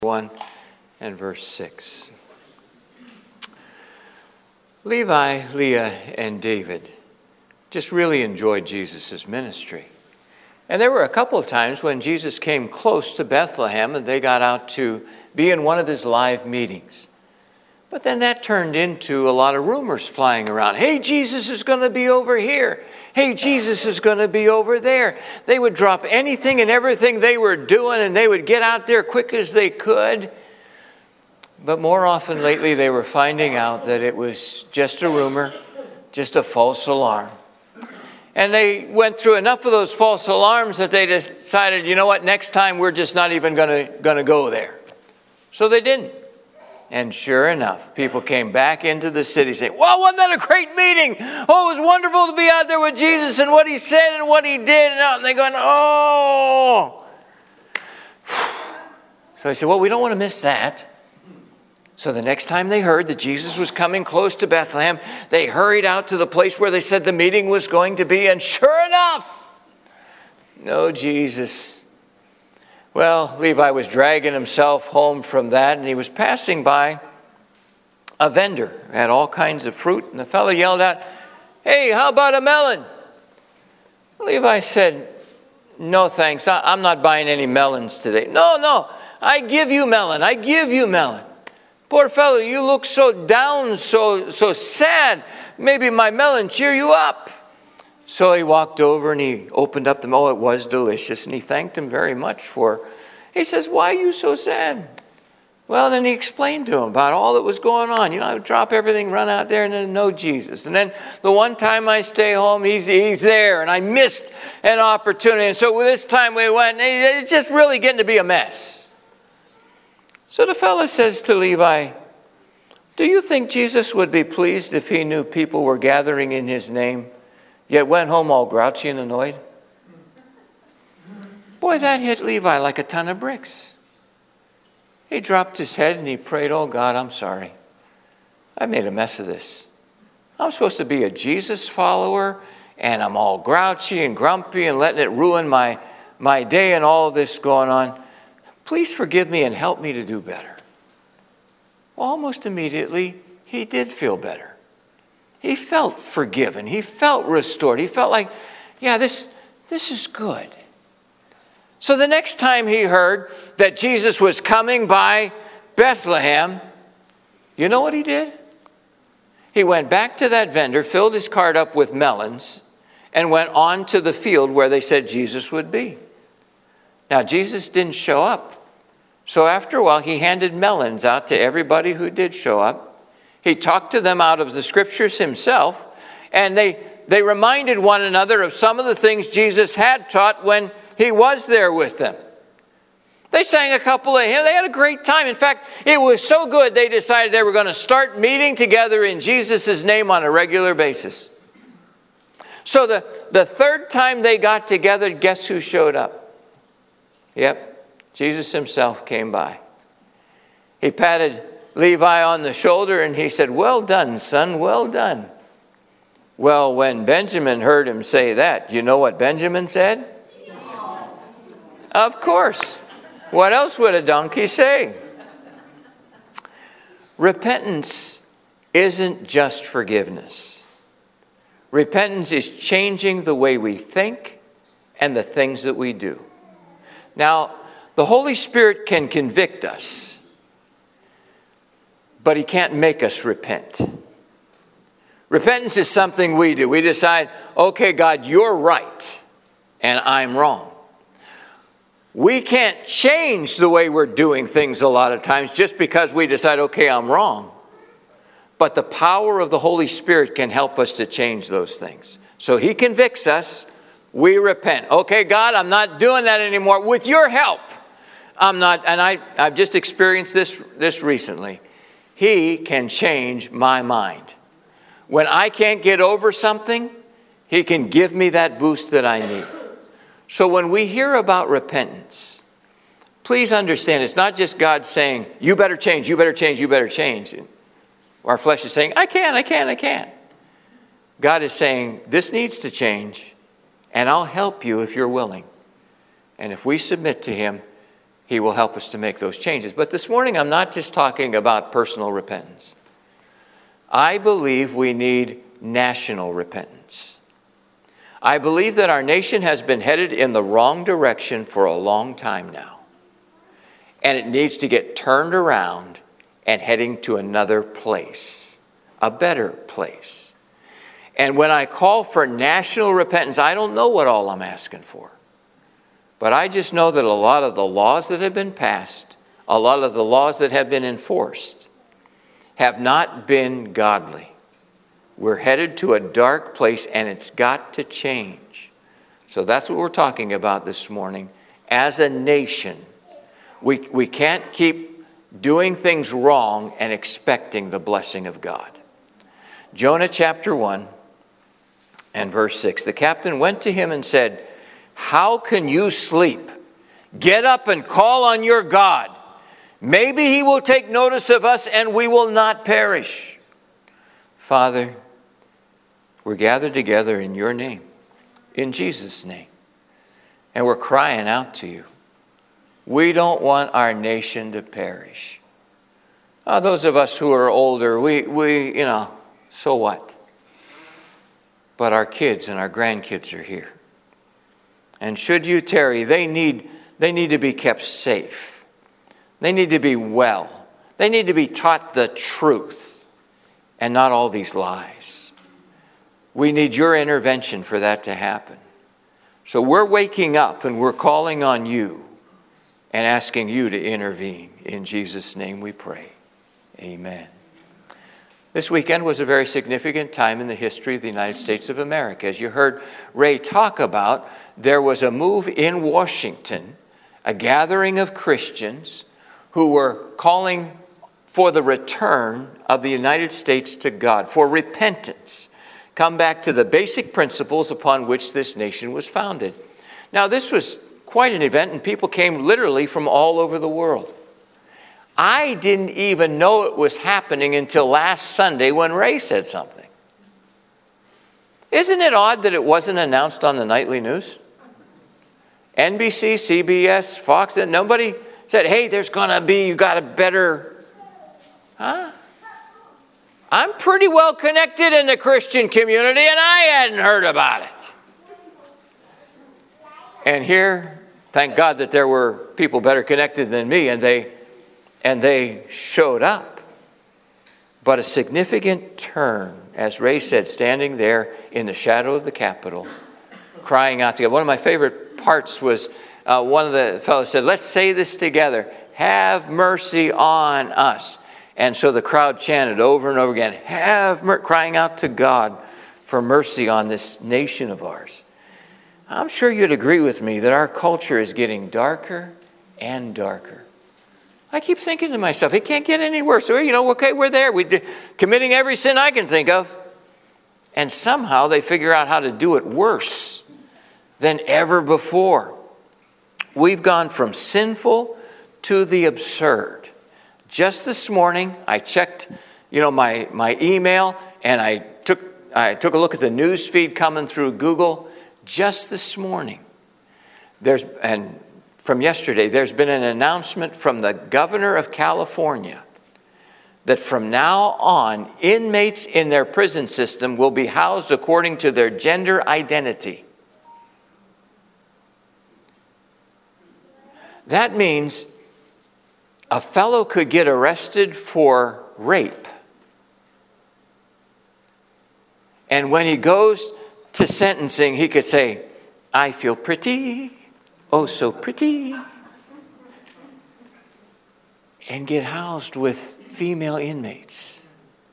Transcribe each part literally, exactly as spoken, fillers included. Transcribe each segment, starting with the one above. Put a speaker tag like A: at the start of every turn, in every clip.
A: one and verse six. Levi, Leah, and David just really enjoyed Jesus' ministry. And there were a couple of times when Jesus came close to Bethlehem and they got out to be in one of his live meetings. But then that turned into a lot of rumors flying around. Hey, Jesus is going to be over here. Hey, Jesus is going to be over there. They would drop anything and everything they were doing and they would get out there quick as they could. But more often lately they were finding out that it was just a rumor, just a false alarm. And they went through enough of those false alarms that they decided, you know what, next time we're just not even going to going to go there. So they didn't. And sure enough, people came back into the city saying, well, wasn't that a great meeting? Oh, it was wonderful to be out there with Jesus and what he said and what he did. And they're going, oh. So they said, well, we don't want to miss that. So the next time they heard that Jesus was coming close to Bethlehem, they hurried out to the place where they said the meeting was going to be. And sure enough, no Jesus. Well, Levi was dragging himself home from that, and he was passing by a vendor who had all kinds of fruit, and the fellow yelled out, hey, how about a melon? Levi said, no thanks, I'm not buying any melons today. No, no, I give you melon, I give you melon. Poor fellow, you look so down, so, so sad. Maybe my melon cheer you up. So he walked over and he opened up the melon. Oh, it was delicious. And he thanked him very much for it. He says, why are you so sad? Well, then he explained to him about all that was going on. You know, I would drop everything, run out there, and then know Jesus. And then the one time I stay home, he's, he's there. And I missed an opportunity. And so this time we went, and it's just really getting to be a mess. So the fellow says to Levi, do you think Jesus would be pleased if he knew people were gathering in his name, yet went home all grouchy and annoyed? Boy, that hit Levi like a ton of bricks. He dropped his head and he prayed, oh God, I'm sorry. I made a mess of this. I'm supposed to be a Jesus follower, and I'm all grouchy and grumpy and letting it ruin my, my day and all this going on. Please forgive me and help me to do better. Well, almost immediately, he did feel better. He felt forgiven. He felt restored. He felt like, yeah, this, this is good. So the next time he heard that Jesus was coming by Bethlehem, you know what he did? He went back to that vendor, filled his cart up with melons, and went on to the field where they said Jesus would be. Now, Jesus didn't show up. So after a while, he handed melons out to everybody who did show up. He talked to them out of the scriptures himself, and they, they reminded one another of some of the things Jesus had taught when he was there with them. They sang a couple of hymns. They had a great time. In fact, it was so good, they decided they were going to start meeting together in Jesus' name on a regular basis. So the, the third time they got together, guess who showed up? Yep. Jesus himself came by. He patted Levi on the shoulder and he said, well done, son, well done. Well, when Benjamin heard him say that, you know what Benjamin said? No. Of course. What else would a donkey say? Repentance isn't just forgiveness. Repentance is changing the way we think and the things that we do. Now, the Holy Spirit can convict us, but he can't make us repent. Repentance is something we do. We decide, okay, God, you're right, and I'm wrong. We can't change the way we're doing things a lot of times just because we decide, okay, I'm wrong. But the power of the Holy Spirit can help us to change those things. So he convicts us, we repent. Okay, God, I'm not doing that anymore. With your help. I'm not, and I, I've just experienced this, this recently. He can change my mind. When I can't get over something, he can give me that boost that I need. So when we hear about repentance, please understand it's not just God saying, you better change, you better change, you better change. Our flesh is saying, I can't, I can't, I can't. God is saying, this needs to change, and I'll help you if you're willing. And if we submit to him, He will help us to make those changes. But this morning, I'm not just talking about personal repentance. I believe we need national repentance. I believe that our nation has been headed in the wrong direction for a long time now. And it needs to get turned around and heading to another place, a better place. And when I call for national repentance, I don't know what all I'm asking for. But I just know that a lot of the laws that have been passed, a lot of the laws that have been enforced, have not been godly. We're headed to a dark place, and it's got to change. So that's what we're talking about this morning. As a nation, we, we can't keep doing things wrong and expecting the blessing of God. Jonah chapter one and verse six. The captain went to him and said, "How can you sleep? Get up and call on your God. Maybe he will take notice of us and we will not perish." Father, we're gathered together in your name, in Jesus' name, and we're crying out to you. We don't want our nation to perish. Oh, those of us who are older, we, we, you know, so what? But our kids and our grandkids are here. And should you tarry, they need, they need to be kept safe. They need to be well. They need to be taught the truth and not all these lies. We need your intervention for that to happen. So we're waking up and we're calling on you and asking you to intervene. In Jesus' name we pray. Amen. This weekend was a very significant time in the history of the United States of America. As you heard Ray talk about, there was a move in Washington, a gathering of Christians who were calling for the return of the United States to God, for repentance. Come back to the basic principles upon which this nation was founded. Now, this was quite an event, and people came literally from all over the world. I didn't even know it was happening until last Sunday when Ray said something. Isn't it odd that it wasn't announced on the nightly news? N B C, C B S, Fox, nobody said, hey, there's going to be, you got a better, huh? I'm pretty well connected in the Christian community, and I hadn't heard about it. And here, thank God that there were people better connected than me, and they and they showed up. But a significant turn, as Ray said, standing there in the shadow of the Capitol, crying out together. One of my favorite parts was uh, one of the fellows said, let's say this together, have mercy on us. And so the crowd chanted over and over again, have mer-, crying out to God for mercy on this nation of ours. I'm sure you'd agree with me that our culture is getting darker and darker. I keep thinking to myself, it can't get any worse. So, you know, okay, we're there. We're committing every sin I can think of. And somehow they figure out how to do it worse than ever before. We've gone from sinful to the absurd. Just this morning, I checked, you know, my, my email, and I took I took a look at the news feed coming through Google. Just this morning, there's and from yesterday, there's been an announcement from the governor of California that from now on, inmates in their prison system will be housed according to their gender identity. That means a fellow could get arrested for rape. And when he goes to sentencing, he could say, I feel pretty, oh so pretty, and get housed with female inmates.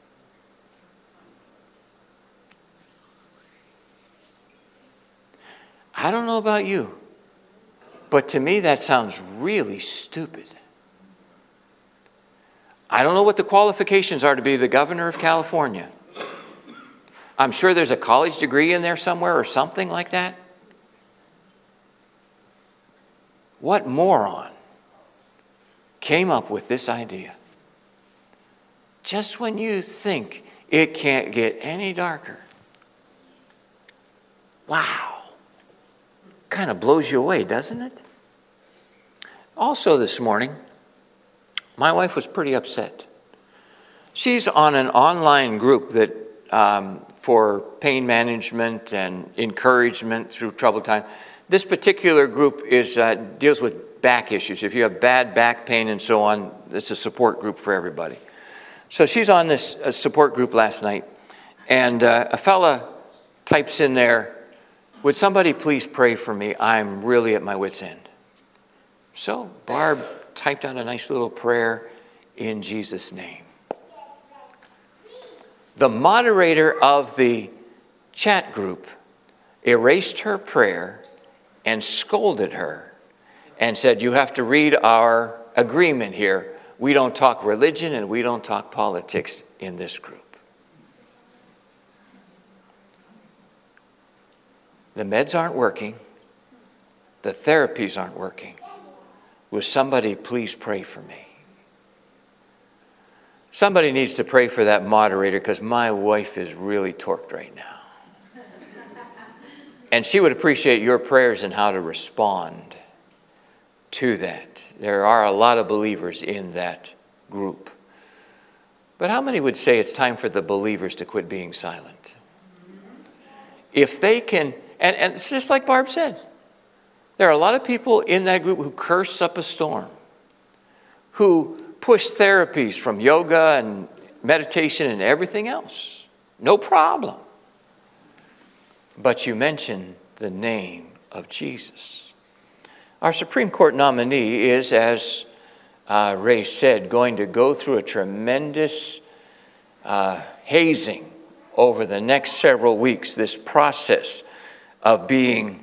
A: I don't know about you, but to me that sounds really stupid. I don't know what the qualifications are to be the governor of California. I'm sure there's a college degree in there somewhere or something like that. What moron came up with this idea? Just when you think it can't get any darker. Wow. Kind of blows you away, doesn't it? Also this morning, my wife was pretty upset. She's on an online group that um, for pain management and encouragement through troubled times. This particular group is uh, deals with back issues. If you have bad back pain and so on, it's a support group for everybody. So she's on this uh, support group last night, and uh, a fella types in there, "Would somebody please pray for me? I'm really at my wit's end." So Barb typed out a nice little prayer, "In Jesus' name." The moderator of the chat group erased her prayer and scolded her and said, "You have to read our agreement here. We don't talk religion and we don't talk politics in this group." The meds aren't working. The therapies aren't working. Will somebody please pray for me? Somebody needs to pray for that moderator, because my wife is really torqued right now. And she would appreciate your prayers and how to respond to that. There are a lot of believers in that group. But how many would say it's time for the believers to quit being silent? If they can, and, and it's just like Barb said, there are a lot of people in that group who curse up a storm, who push therapies from yoga and meditation and everything else. No problem. But you mention the name of Jesus. Our Supreme Court nominee is, as uh, Ray said, going to go through a tremendous uh, hazing over the next several weeks, this process of being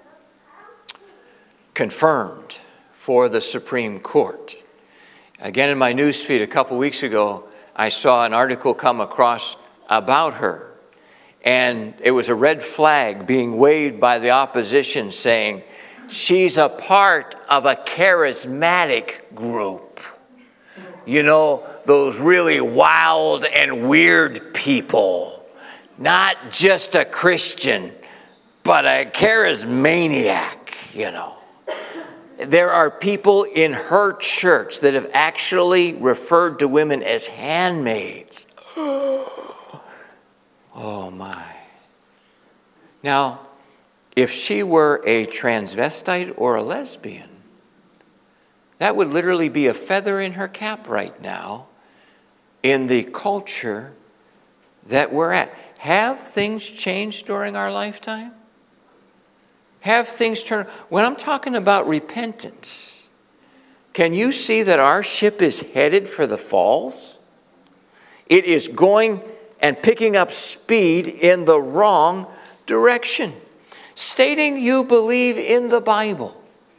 A: confirmed for the Supreme Court. Again, in my newsfeed a couple weeks ago, I saw an article come across about her. And it was a red flag being waved by the opposition saying, she's a part of a charismatic group. You know, those really wild and weird people. Not just a Christian, but a charismaniac, you know. There are people in her church that have actually referred to women as handmaids. Oh my. Now, if she were a transvestite or a lesbian, that would literally be a feather in her cap right now in the culture that we're at. Have things changed during our lifetime? Have things turned? When I'm talking about repentance, can you see that our ship is headed for the falls? It is going and picking up speed in the wrong direction. Stating you believe in the Bible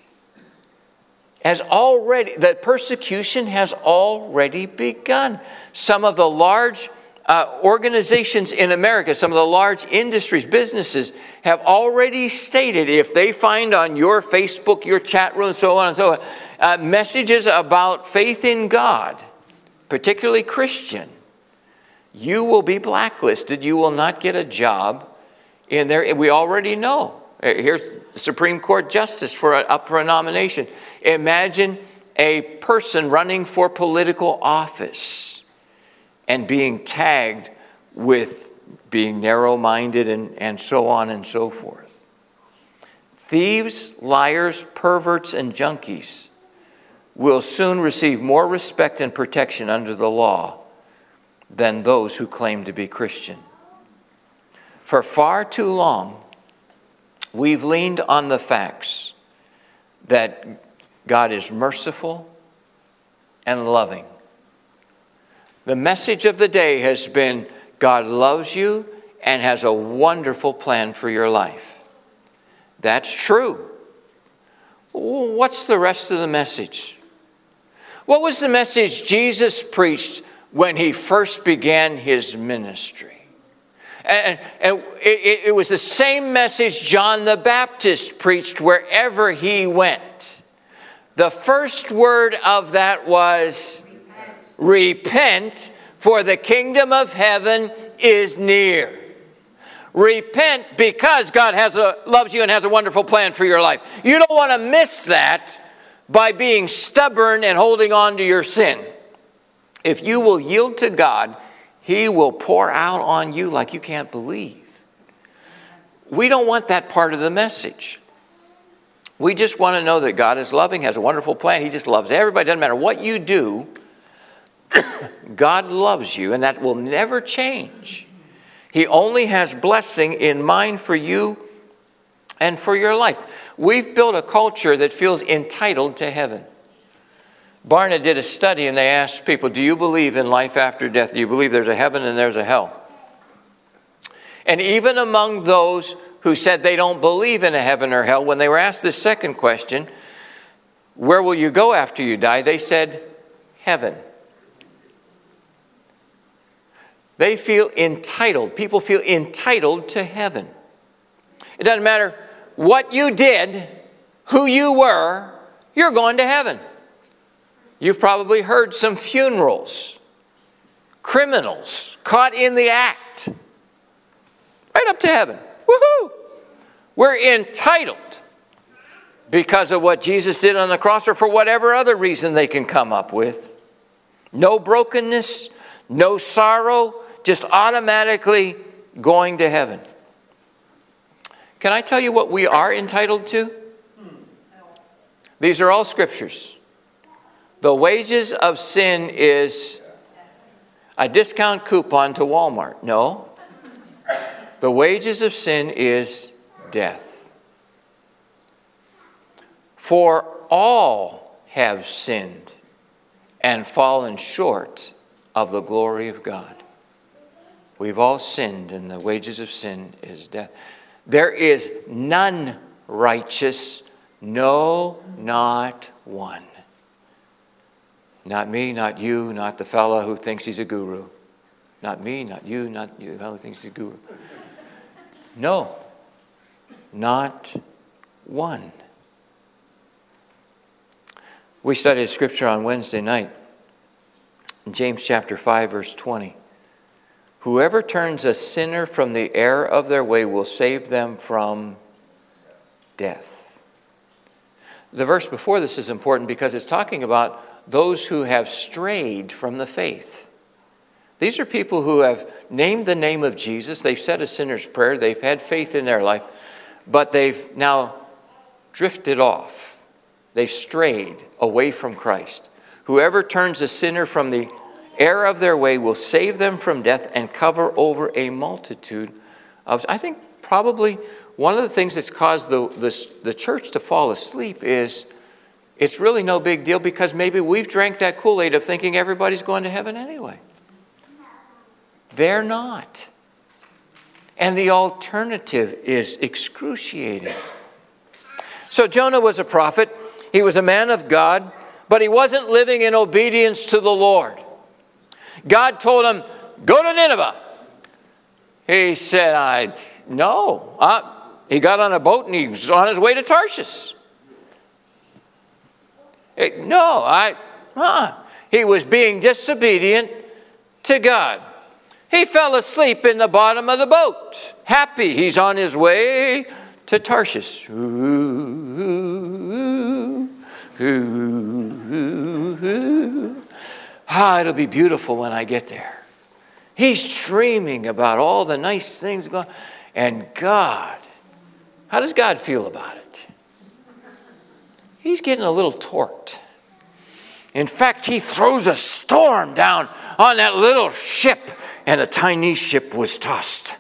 A: has already, that persecution has already begun. Some of the large uh, organizations in America, some of the large industries, businesses have already stated, if they find on your Facebook, your chat room, so on and so on, uh, messages about faith in God, particularly Christian, you will be blacklisted. You will not get a job in there. We already know. Here's the Supreme Court justice for a, up for a nomination. Imagine a person running for political office and being tagged with being narrow-minded and, and so on and so forth. Thieves, liars, perverts, and junkies will soon receive more respect and protection under the law than those who claim to be Christian. For far too long, we've leaned on the facts that God is merciful and loving. The message of the day has been, God loves you and has a wonderful plan for your life. That's true. What's the rest of the message? What was the message Jesus preached when he first began his ministry? And, and it, it was the same message John the Baptist preached wherever he went. The first word of that was, repent, repent, for the kingdom of heaven is near. Repent because God has a, loves you and has a wonderful plan for your life. You don't want to miss that by being stubborn and holding on to your sin. If you will yield to God, He will pour out on you like you can't believe. We don't want that part of the message. We just want to know that God is loving, has a wonderful plan. He just loves everybody. It doesn't matter what you do. God loves you, and that will never change. He only has blessing in mind for you and for your life. We've built a culture that feels entitled to heaven. Barna did a study and they asked people, do you believe in life after death? Do you believe there's a heaven and there's a hell? And even among those who said they don't believe in a heaven or hell, when they were asked this second question, where will you go after you die? They said, heaven. They feel entitled. People feel entitled to heaven. It doesn't matter what you did, who you were, you're going to heaven. You've probably heard some funerals, criminals caught in the act, right up to heaven. Woohoo! We're entitled because of what Jesus did on the cross or for whatever other reason they can come up with. No brokenness, no sorrow, just automatically going to heaven. Can I tell you what we are entitled to? These are all scriptures. The wages of sin is a discount coupon to Walmart. No. The wages of sin is death. For all have sinned and fallen short of the glory of God. We've all sinned, and the wages of sin is death. There is none righteous, no, not one. Not me, not you, not the fellow who thinks he's a guru. Not me, not you, not you, the fellow who thinks he's a guru. No, not one. We studied scripture on Wednesday night, in James chapter five, verse twenty. Whoever turns a sinner from the error of their way will save them from death. The verse before this is important because it's talking about those who have strayed from the faith. These are people who have named the name of Jesus. They've said a sinner's prayer. They've had faith in their life, but they've now drifted off. They've strayed away from Christ. Whoever turns a sinner from the error of their way will save them from death and cover over a multitude of... I think probably one of the things that's caused the, the, the church to fall asleep is it's really no big deal because maybe we've drank that Kool-Aid of thinking everybody's going to heaven anyway. They're not. And the alternative is excruciating. So Jonah was a prophet. He was a man of God, but he wasn't living in obedience to the Lord. God told him, go to Nineveh. He said, I, no. Uh, he got on a boat and he was on his way to Tarshish. It, no, I, huh. He was being disobedient to God. He fell asleep in the bottom of the boat. Happy he's on his way to Tarshish. Ooh, ooh, ooh, ooh, ooh. Ah, it'll be beautiful when I get there. He's dreaming about all the nice things going on. And God, how does God feel about it? He's getting a little torqued. In fact, he throws a storm down on that little ship, and the tiny ship was tossed.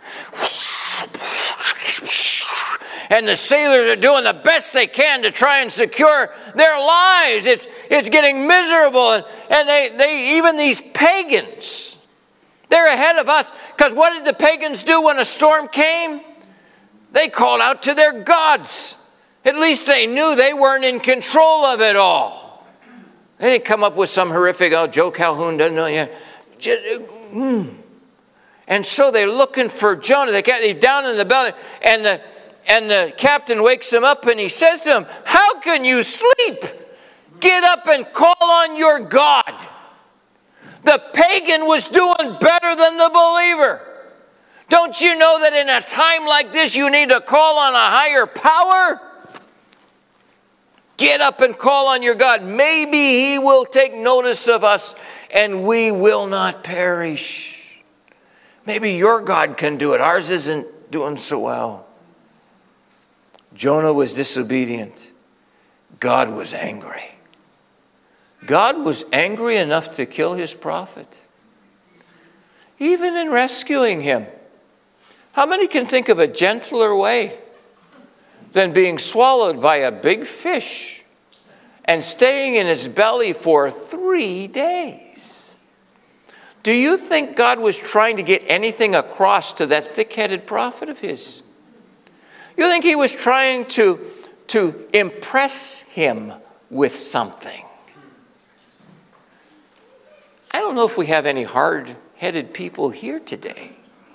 A: And the sailors are doing the best they can to try and secure their lives. It's, it's getting miserable. And, and they, they, even these pagans, they're ahead of us. Because what did the pagans do when a storm came? They called out to their gods. At least they knew they weren't in control of it all. They didn't come up with some horrific, oh, Joe Calhoun doesn't know yet. Just, mm. And so they're looking for Jonah. They got, he's down in the belly. And the And the captain wakes him up and he says to him, how can you sleep? Get up and call on your God. The pagan was doing better than the believer. Don't you know that in a time like this you need to call on a higher power? Get up and call on your God. Maybe he will take notice of us and we will not perish. Maybe your God can do it. Ours isn't doing so well. Jonah was disobedient. God was angry. God was angry enough to kill his prophet, even in rescuing him. How many can think of a gentler way than being swallowed by a big fish and staying in its belly for three days? Do you think God was trying to get anything across to that thick-headed prophet of his? You think he was trying to, to impress him with something? I don't know if we have any hard-headed people here today.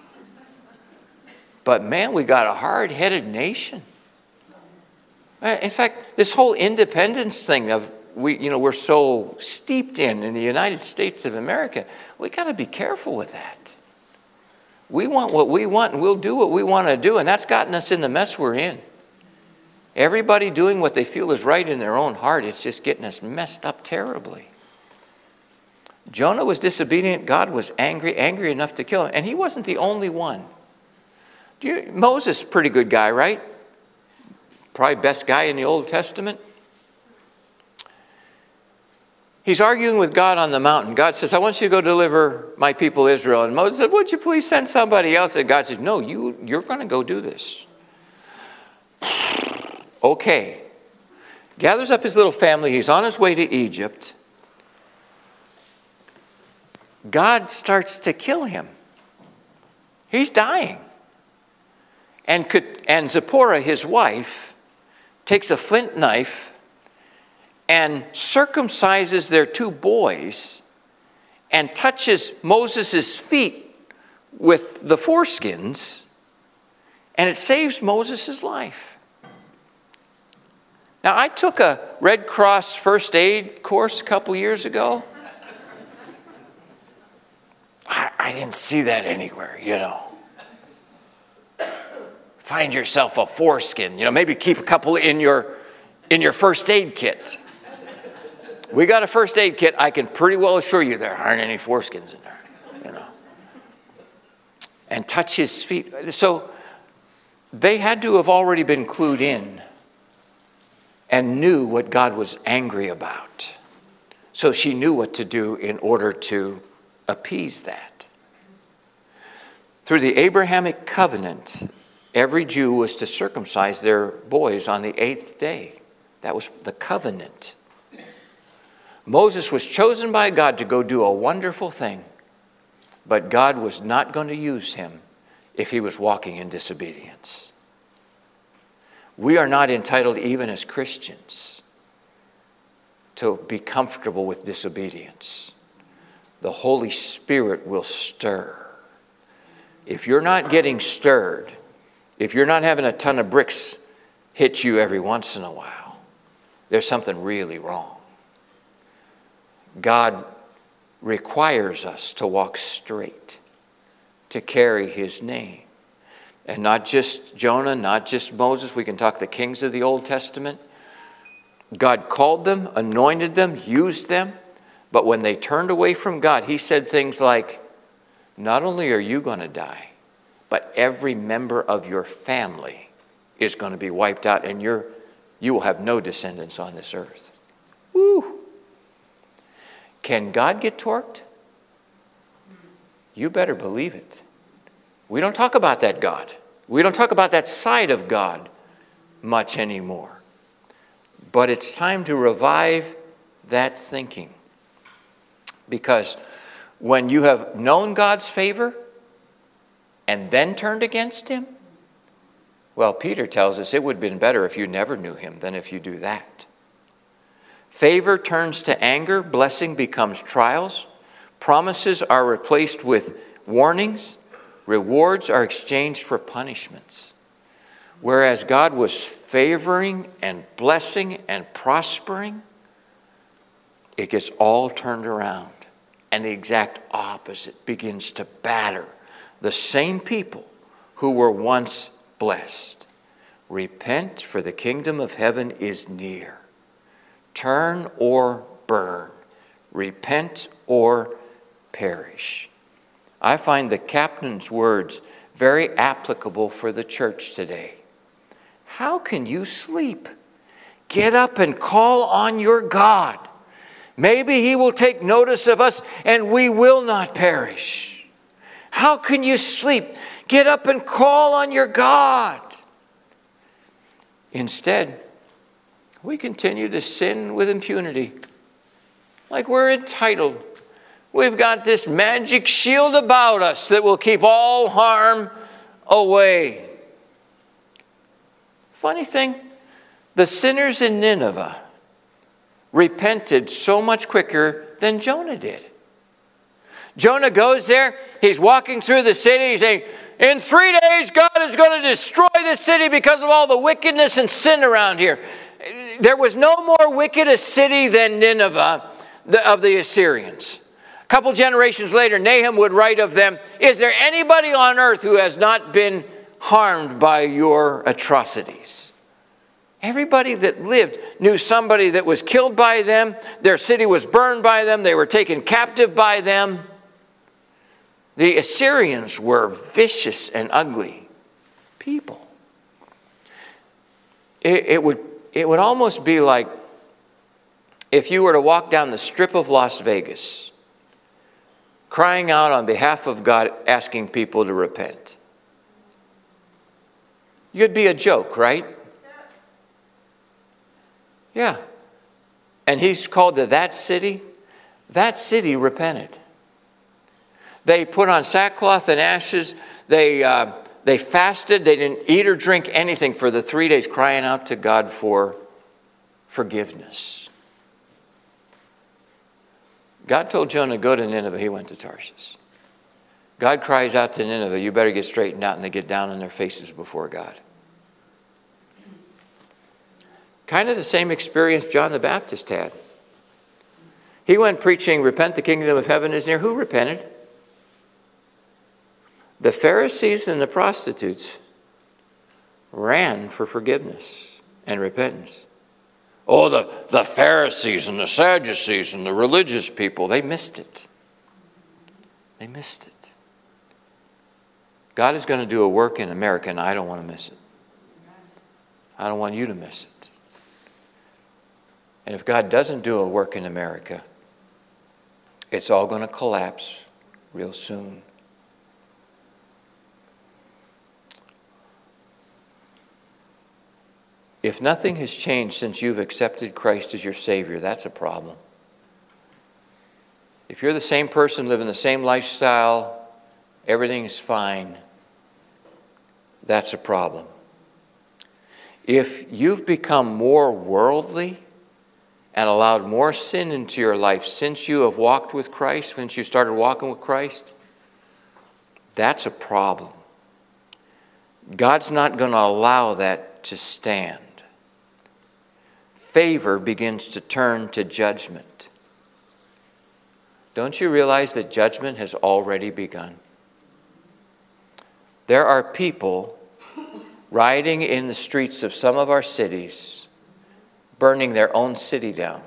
A: But man, we got a hard-headed nation. In fact, this whole independence thing of we, you know, we're so steeped in in the United States of America, we got to be careful with that. We want what we want, and we'll do what we want to do, and that's gotten us in the mess we're in. Everybody doing what they feel is right in their own heart. It's just getting us messed up terribly. Jonah was disobedient. God was angry, angry enough to kill him. And he wasn't the only one. Do you, Moses, pretty good guy, right? Probably best guy in the Old Testament. He's arguing with God on the mountain. God says, I want you to go deliver my people Israel. And Moses said, would you please send somebody else? And God says, no, you, you're going to go do this. Okay. Gathers up his little family. He's on his way to Egypt. God starts to kill him. He's dying. And, could, and Zipporah, his wife, takes a flint knife and circumcises their two boys and touches Moses' feet with the foreskins, and it saves Moses' life. Now, I took a Red Cross first aid course a couple years ago. I, I didn't see that anywhere, you know. Find yourself a foreskin, you know, maybe keep a couple in your in your first aid kit. We got a first aid kit. I can pretty well assure you there aren't any foreskins in there, you know. And touch his feet. So they had to have already been clued in and knew what God was angry about. So she knew what to do in order to appease that. Through the Abrahamic covenant, every Jew was to circumcise their boys on the eighth day. That was the covenant. Moses was chosen by God to go do a wonderful thing, but God was not going to use him if he was walking in disobedience. We are not entitled, even as Christians, to be comfortable with disobedience. The Holy Spirit will stir. If you're not getting stirred, if you're not having a ton of bricks hit you every once in a while, there's something really wrong. God requires us to walk straight, to carry his name. And not just Jonah, not just Moses. We can talk the kings of the Old Testament. God called them, anointed them, used them. But when they turned away from God, he said things like, not only are you going to die, but every member of your family is going to be wiped out, and you're, you will have no descendants on this earth. Woo! Can God get torqued? You better believe it. We don't talk about that God. We don't talk about that side of God much anymore. But it's time to revive that thinking. Because when you have known God's favor and then turned against him, well, Peter tells us it would have been better if you never knew him than if you do that. Favor turns to anger, blessing becomes trials, promises are replaced with warnings, rewards are exchanged for punishments. Whereas God was favoring and blessing and prospering, it gets all turned around. And the exact opposite begins to batter the same people who were once blessed. Repent, for the kingdom of heaven is near. Turn or burn. Repent or perish. I find the captain's words very applicable for the church today. How can you sleep? Get up and call on your God. Maybe he will take notice of us and we will not perish. How can you sleep? Get up and call on your God. Instead, we continue to sin with impunity, like we're entitled. We've got this magic shield about us that will keep all harm away. Funny thing, the sinners in Nineveh repented so much quicker than Jonah did. Jonah goes there, he's walking through the city, he's saying, in three days God is going to destroy this city because of all the wickedness and sin around here. There was no more wicked a city than Nineveh of the Assyrians. A couple generations later, Nahum would write of them, is there anybody on earth who has not been harmed by your atrocities? Everybody that lived knew somebody that was killed by them. Their city was burned by them. They were taken captive by them. The Assyrians were vicious and ugly people. It, it would, it would almost be like if you were to walk down the strip of Las Vegas, crying out on behalf of God, asking people to repent. You'd be a joke, right? Yeah. And he's called to that city. That city repented. They put on sackcloth and ashes. They, uh, they fasted. They didn't eat or drink anything for the three days, crying out to God for forgiveness. God told Jonah to go to Nineveh. He went to Tarshish. God cries out to Nineveh, you better get straightened out, and they get down on their faces before God. Kind of the same experience John the Baptist had. He went preaching, repent, the kingdom of heaven is near. Who repented? The Pharisees and the prostitutes ran for forgiveness and repentance. Oh, the, the Pharisees and the Sadducees and the religious people, they missed it. They missed it. God is going to do a work in America, and I don't want to miss it. I don't want you to miss it. And if God doesn't do a work in America, it's all going to collapse real soon. If nothing has changed since you've accepted Christ as your Savior, that's a problem. If you're the same person, living the same lifestyle, everything's fine, that's a problem. If you've become more worldly and allowed more sin into your life since you have walked with Christ, since you started walking with Christ, that's a problem. God's not going to allow that to stand. Favor begins to turn to judgment. Don't you realize that judgment has already begun? There are people riding in the streets of some of our cities, burning their own city down.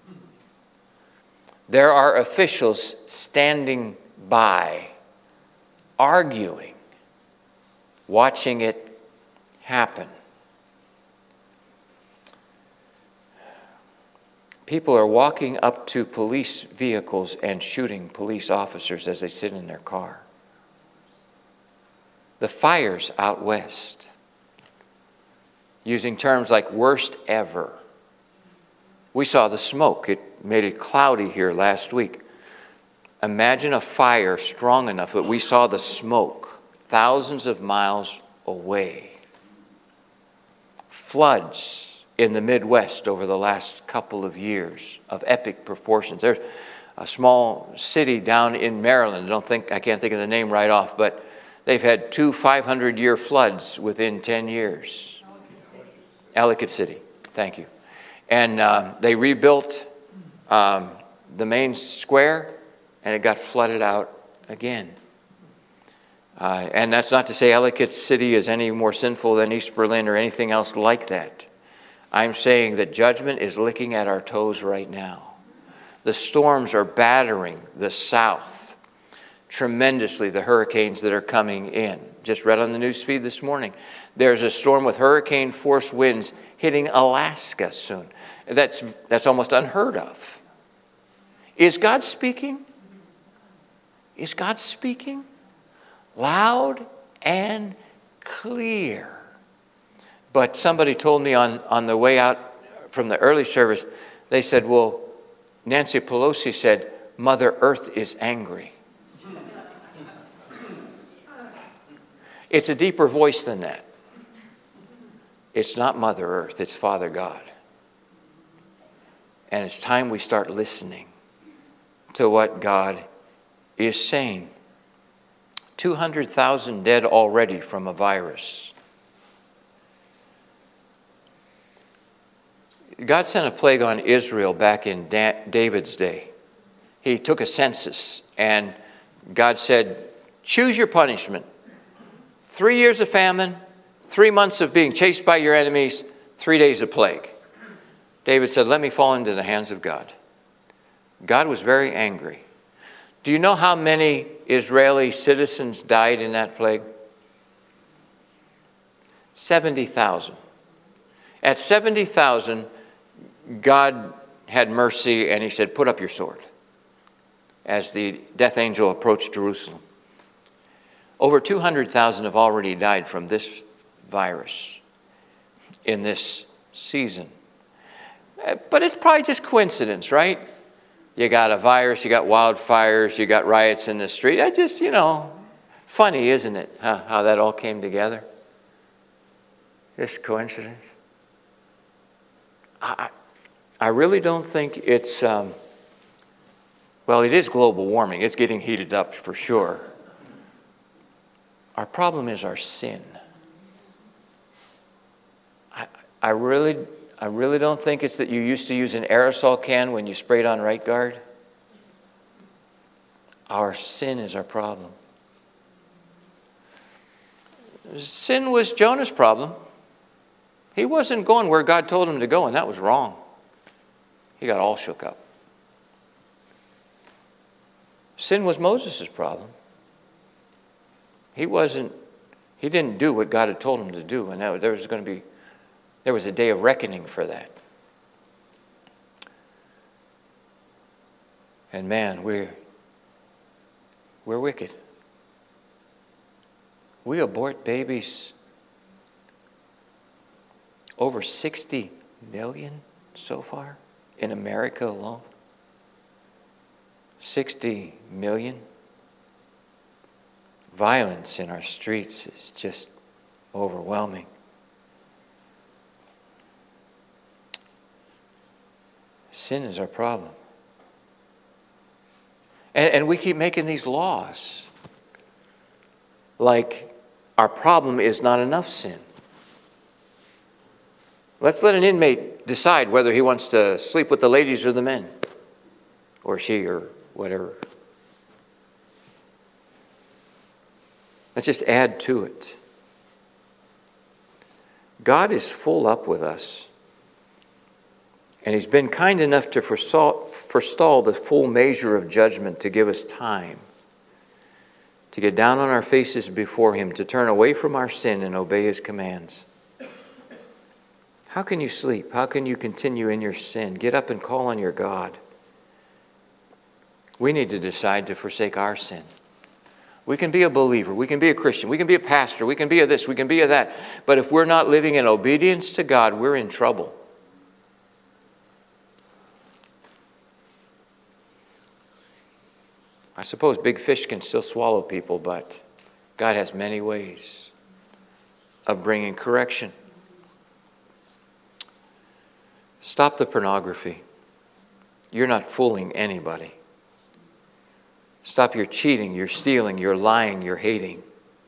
A: There are officials standing by, arguing, watching it happen. People are walking up to police vehicles and shooting police officers as they sit in their car. The fires out west, using terms like worst ever. We saw the smoke. It made it cloudy here last week. Imagine a fire strong enough that we saw the smoke thousands of miles away. Floods in the Midwest over the last couple of years of epic proportions. There's a small city down in Maryland. I don't think I can't think of the name right off, but they've had two five hundred year floods within ten years. Ellicott City. Ellicott City. Thank you. And uh, they rebuilt um, the main square, and it got flooded out again. Uh, and that's not to say Ellicott City is any more sinful than East Berlin or anything else like that. I'm saying that judgment is licking at our toes right now. The storms are battering the south tremendously, the hurricanes that are coming in. Just read on the news feed this morning. There's a storm with hurricane force winds hitting Alaska soon. That's, that's almost unheard of. Is God speaking? Is God speaking? Loud and clear. But somebody told me on, on the way out from the early service, they said, well, Nancy Pelosi said, Mother Earth is angry. It's a deeper voice than that. It's not Mother Earth, it's Father God. And it's time we start listening to what God is saying. two hundred thousand dead already from a virus. God sent a plague on Israel back in David's day. He took a census and God said, choose your punishment. Three years of famine, three months of being chased by your enemies, three days of plague. David said, let me fall into the hands of God. God was very angry. Do you know how many Israeli citizens died in that plague? seventy thousand. At seventy thousand, God had mercy and he said, put up your sword, as the death angel approached Jerusalem. Over two hundred thousand have already died from this virus in this season. But it's probably just coincidence, right? You got a virus, you got wildfires, you got riots in the street. I just, you know, funny, isn't it, huh, how that all came together? Just coincidence. I, I really don't think it's, um, well, it is global warming. It's getting heated up for sure. Our problem is our sin. I, I really, I really don't think it's that you used to use an aerosol can when you sprayed on Right Guard. Our sin is our problem. Sin was Jonah's problem. He wasn't going where God told him to go, and that was wrong. He got all shook up. Sin was Moses' problem. He wasn't, he didn't do what God had told him to do, and that, there was going to be, there was a day of reckoning for that. And man, we're, we're wicked. We abort babies. Over sixty million so far in America alone. sixty million. Violence in our streets is just overwhelming. Sin is our problem. And, and we keep making these laws like our problem is not enough sin. Let's let an inmate decide whether he wants to sleep with the ladies or the men, or she, or whatever. Let's just add to it. God is full up with us. And he's been kind enough to forestall, forestall the full measure of judgment to give us time to get down on our faces before him, to turn away from our sin and obey his commands. How can you sleep? How can you continue in your sin? Get up and call on your God. We need to decide to forsake our sin. We can be a believer. We can be a Christian. We can be a pastor. We can be a this. We can be a that. But if we're not living in obedience to God, we're in trouble. I suppose big fish can still swallow people, but God has many ways of bringing correction. Stop the pornography. You're not fooling anybody. Stop your cheating, your stealing, your lying, your hating.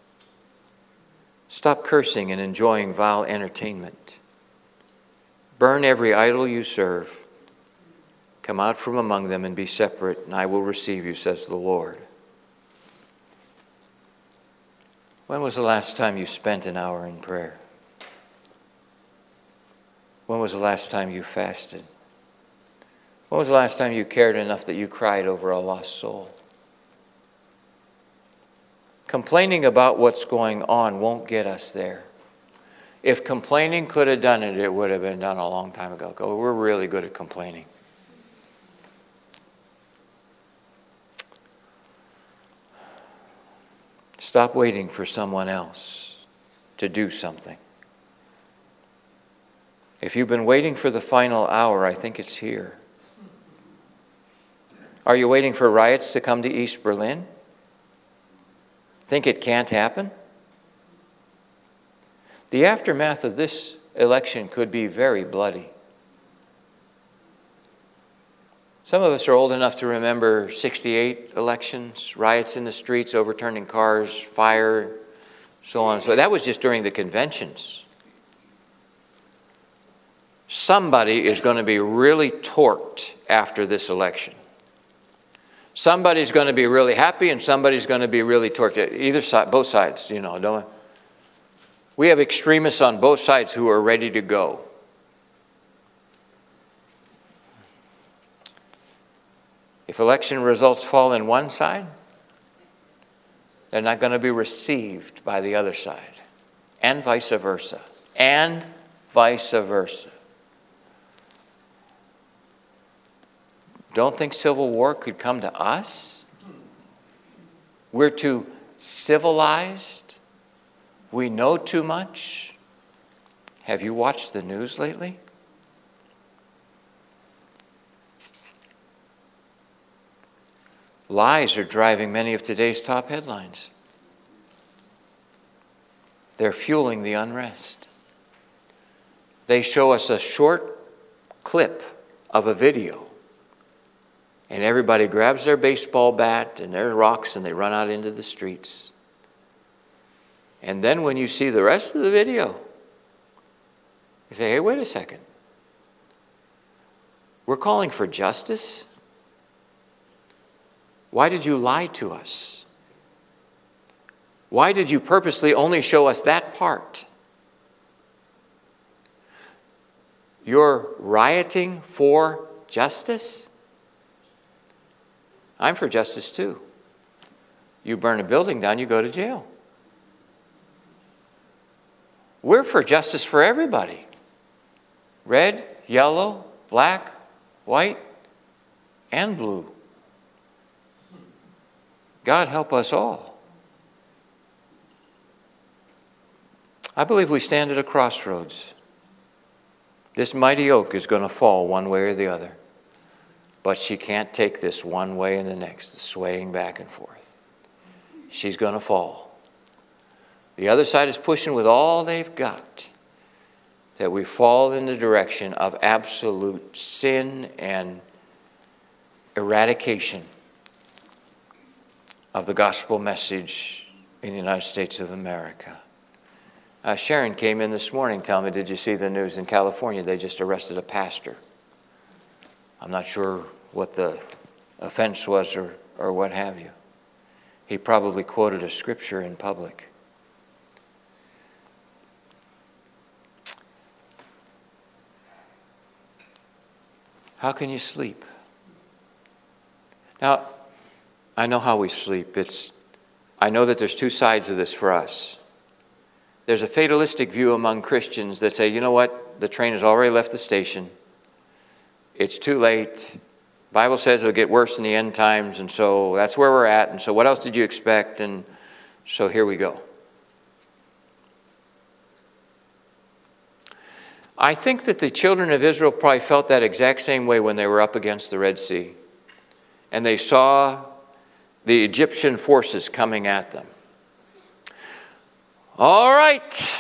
A: Stop cursing and enjoying vile entertainment. Burn every idol you serve. Come out from among them and be separate, and I will receive you, says the Lord. When was the last time you spent an hour in prayer? When was the last time you fasted? When was the last time you cared enough that you cried over a lost soul? Complaining about what's going on won't get us there. If complaining could have done it, it would have been done a long time ago. We're really good at complaining. Stop waiting for someone else to do something. If you've been waiting for the final hour, I think it's here. Are you waiting for riots to come to East Berlin? Think it can't happen? The aftermath of this election could be very bloody. Some of us are old enough to remember sixty-eight elections, riots in the streets, overturning cars, fire, so on. So that was just during the conventions. Somebody is going to be really torqued after this election. Somebody's going to be really happy and somebody's going to be really torqued. Either side, both sides, you know. Don't we have extremists on both sides who are ready to go. If election results fall in one side, they're not going to be received by the other side, and vice versa, and vice versa. Don't think civil war could come to us? We're too civilized. We know too much. Have you watched the news lately? Lies are driving many of today's top headlines. They're fueling the unrest. They show us a short clip of a video, and everybody grabs their baseball bat and their rocks and they run out into the streets. And then when you see the rest of the video, you say, hey, wait a second. We're calling for justice? Why did you lie to us? Why did you purposely only show us that part? You're rioting for justice? I'm for justice too. You burn a building down, you go to jail. We're for justice for everybody. Red, yellow, black, white, and blue. God help us all. I believe we stand at a crossroads. This mighty oak is going to fall one way or the other. But she can't take this one way and the next, swaying back and forth. She's going to fall. The other side is pushing with all they've got, that we fall in the direction of absolute sin and eradication of the gospel message in the United States of America. Uh, Sharon came in this morning telling me, did you see the news in California? They just arrested a pastor. I'm not sure what the offense was or, or what have you. He probably quoted a scripture in public. How can you sleep? Now, I know how we sleep. It's, I know that there's two sides of this for us. There's a fatalistic view among Christians that say, you know what, the train has already left the station. It's too late. The Bible says it'll get worse in the end times, and so that's where we're at, and so what else did you expect? And so here we go. I think that the children of Israel probably felt that exact same way when they were up against the Red Sea, and they saw the Egyptian forces coming at them. All right,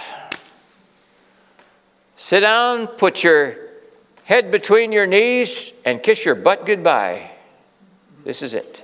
A: sit down, put your head between your knees, and kiss your butt goodbye. This is it.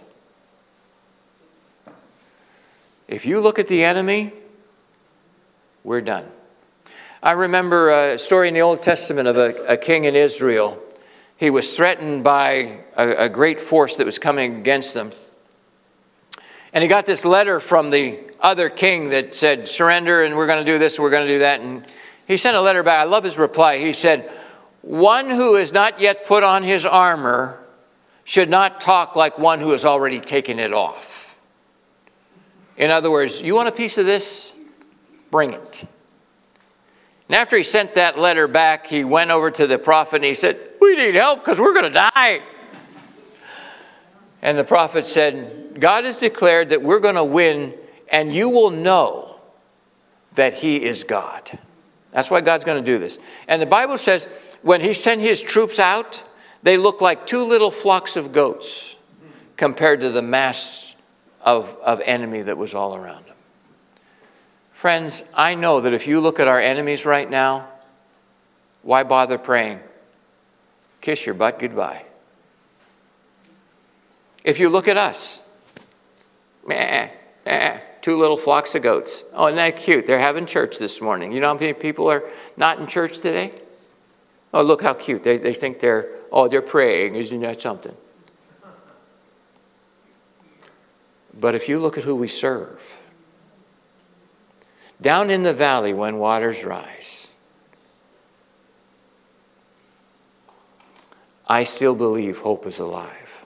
A: If you look at the enemy, we're done. I remember a story in the Old Testament of a, a king in Israel. He was threatened by a, a great force that was coming against them. And he got this letter from the other king that said, surrender, and we're going to do this, and we're going to do that. And he sent a letter back. I love his reply. He said, One who has not yet put on his armor should not talk like one who has already taken it off. In other words, you want a piece of this? Bring it. And after he sent that letter back, he went over to the prophet and he said, we need help because we're going to die. And the prophet said, God has declared that we're going to win, and you will know that he is God. That's why God's going to do this. And the Bible says when he sent his troops out, they looked like two little flocks of goats compared to the mass of, of enemy that was all around them. Friends, I know that if you look at our enemies right now, why bother praying? Kiss your butt goodbye. If you look at us, meh, meh, two little flocks of goats. Oh, isn't that cute? They're having church this morning. You know how many people are not in church today? Oh, look how cute. They, they think they're, oh, they're praying. Isn't that something? But if you look at who we serve, down in the valley when waters rise, I still believe hope is alive.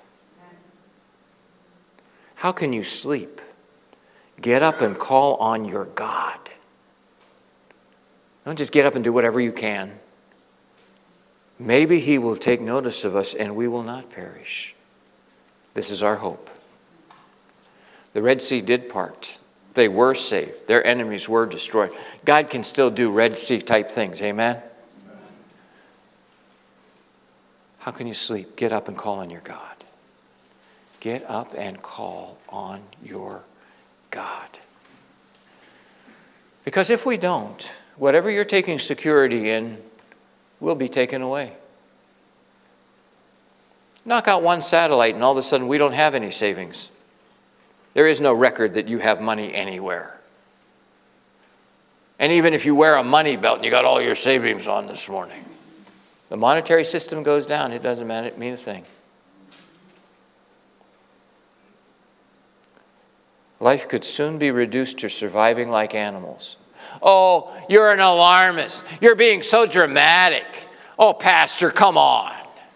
A: How can you sleep? Get up and call on your God. Don't just get up and do whatever you can. Maybe he will take notice of us and we will not perish. This is our hope. The Red Sea did part. They were saved. Their enemies were destroyed. God can still do Red Sea type things. Amen? How can you sleep? Get up and call on your God. Get up and call on your God. Because if we don't, whatever you're taking security in will be taken away. Knock out one satellite and all of a sudden we don't have any savings. There is no record that you have money anywhere. And even if you wear a money belt and you got all your savings on this morning, the monetary system goes down, it doesn't mean a thing. Life could soon be reduced to surviving like animals. Oh, you're an alarmist. You're being so dramatic. Oh, Pastor, come on.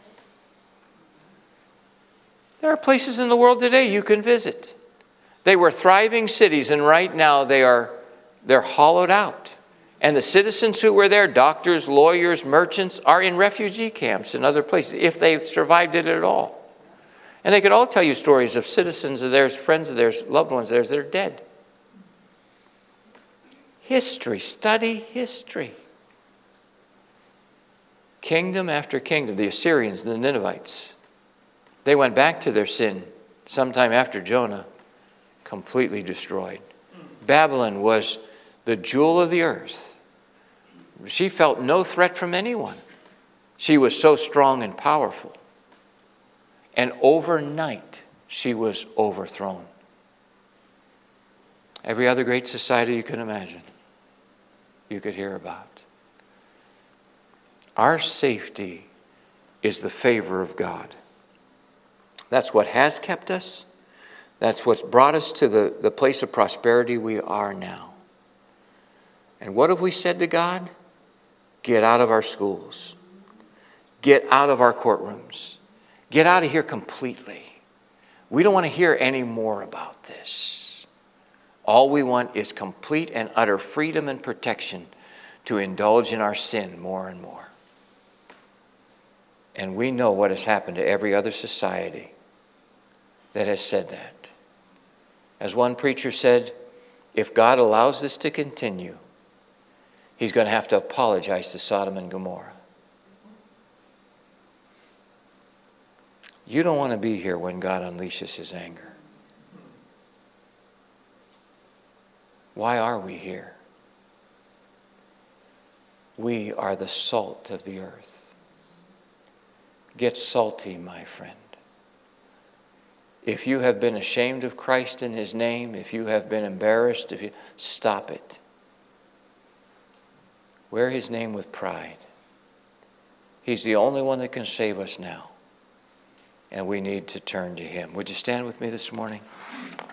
A: There are places in the world today you can visit. They were thriving cities, and right now they are they're hollowed out. And the citizens who were there, doctors, lawyers, merchants, are in refugee camps and other places, if they survived it at all. And they could all tell you stories of citizens of theirs, friends of theirs, loved ones of theirs that are dead. History. Study history. Kingdom after kingdom. The Assyrians, the Ninevites. They went back to their sin sometime after Jonah. Completely destroyed. Babylon was the jewel of the earth. She felt no threat from anyone. She was so strong and powerful. And overnight, she was overthrown. Every other great society you can imagine, you could hear about. Our safety is the favor of God. That's what has kept us. That's what's brought us to the, the place of prosperity we are now. And what have we said to God? Get out of our schools. Get out of our courtrooms. Get out of here completely. We don't want to hear any more about this. All we want is complete and utter freedom and protection to indulge in our sin more and more. And we know what has happened to every other society that has said that. As one preacher said, if God allows this to continue, he's going to have to apologize to Sodom and Gomorrah. You don't want to be here when God unleashes his anger. Why are we here? We are the salt of the earth. Get salty, my friend. If you have been ashamed of Christ in his name, if you have been embarrassed, if you stop it. Wear his name with pride. He's the only one that can save us now. And we need to turn to him. Would you stand with me this morning?